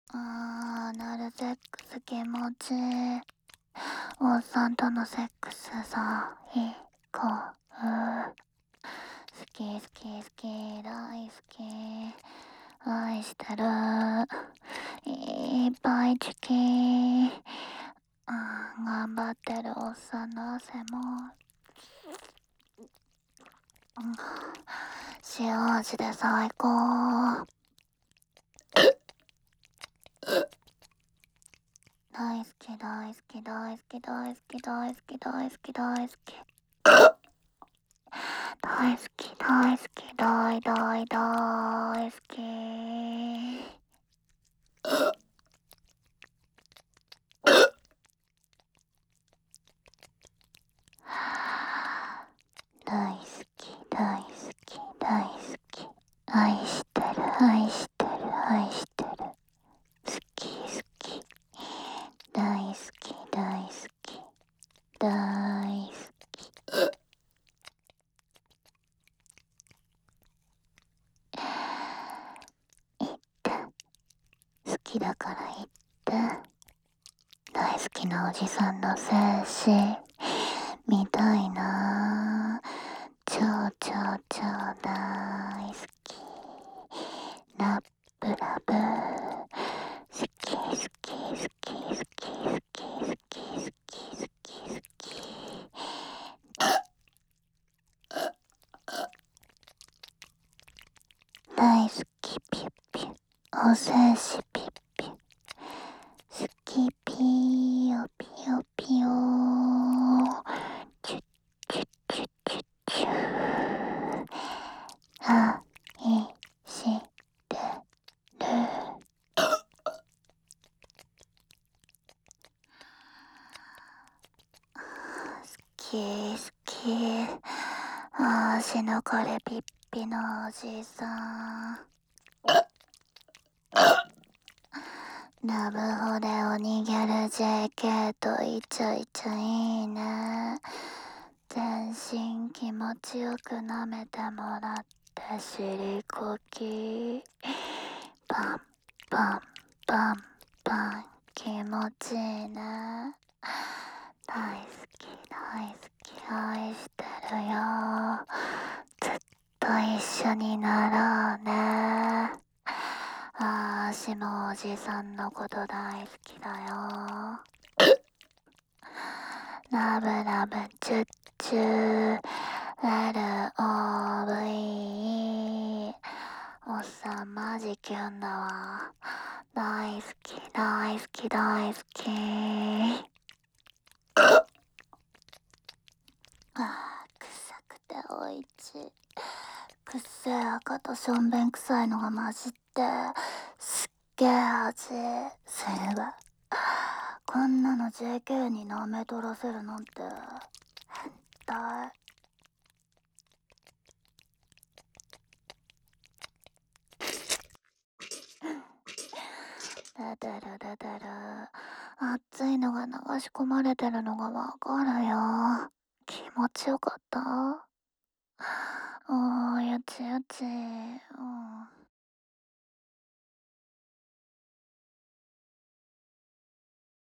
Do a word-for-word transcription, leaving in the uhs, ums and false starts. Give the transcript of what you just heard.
あー、なるセックス気持ちいい。おっさんとのセックスさ、いこう。好き好き好き、大好き。愛してる。いっぱいチキン。あー、頑張ってるおっさんの汗も。うん、塩味で最高。大好き大好き大好き大好き大好き大好き大好き大好き大好き大大大好き大好き大好き大好き愛してる愛してる愛してる好き好き大好き大好き大好き言って好きだから言って大好きなおじさんの精子見たいな超超超大好きラブラブ好き好き好き好き好き好き好き好き好き大好きピュッピュお精子ピュッピュ好きピヨピヨピヨチュッチュッチュッチュッチュー愛してる好き好きあーし抜かれピッピのおじさんラブホでおにぎゃる ジェーケー とイチャイチャいいね全身気持ちよく舐めてもらって尻こきパンパンパンパン気持ちいいね大好き大好き愛してるよずっと一緒になろうねあーしもおじさんのこと大好きだよラブラブチュッチュー エルオーブイ おっさんマジキュンだわ大好き大好き大好きあー臭くておいちいくっせえ赤としょんべん臭いのが混じってすっげえ味するわこんなの ジェーケー に舐め取らせるなんて変態だだらだだら熱いのが流し込まれてるのがわかるよ気持ちよかったおーよちよちうん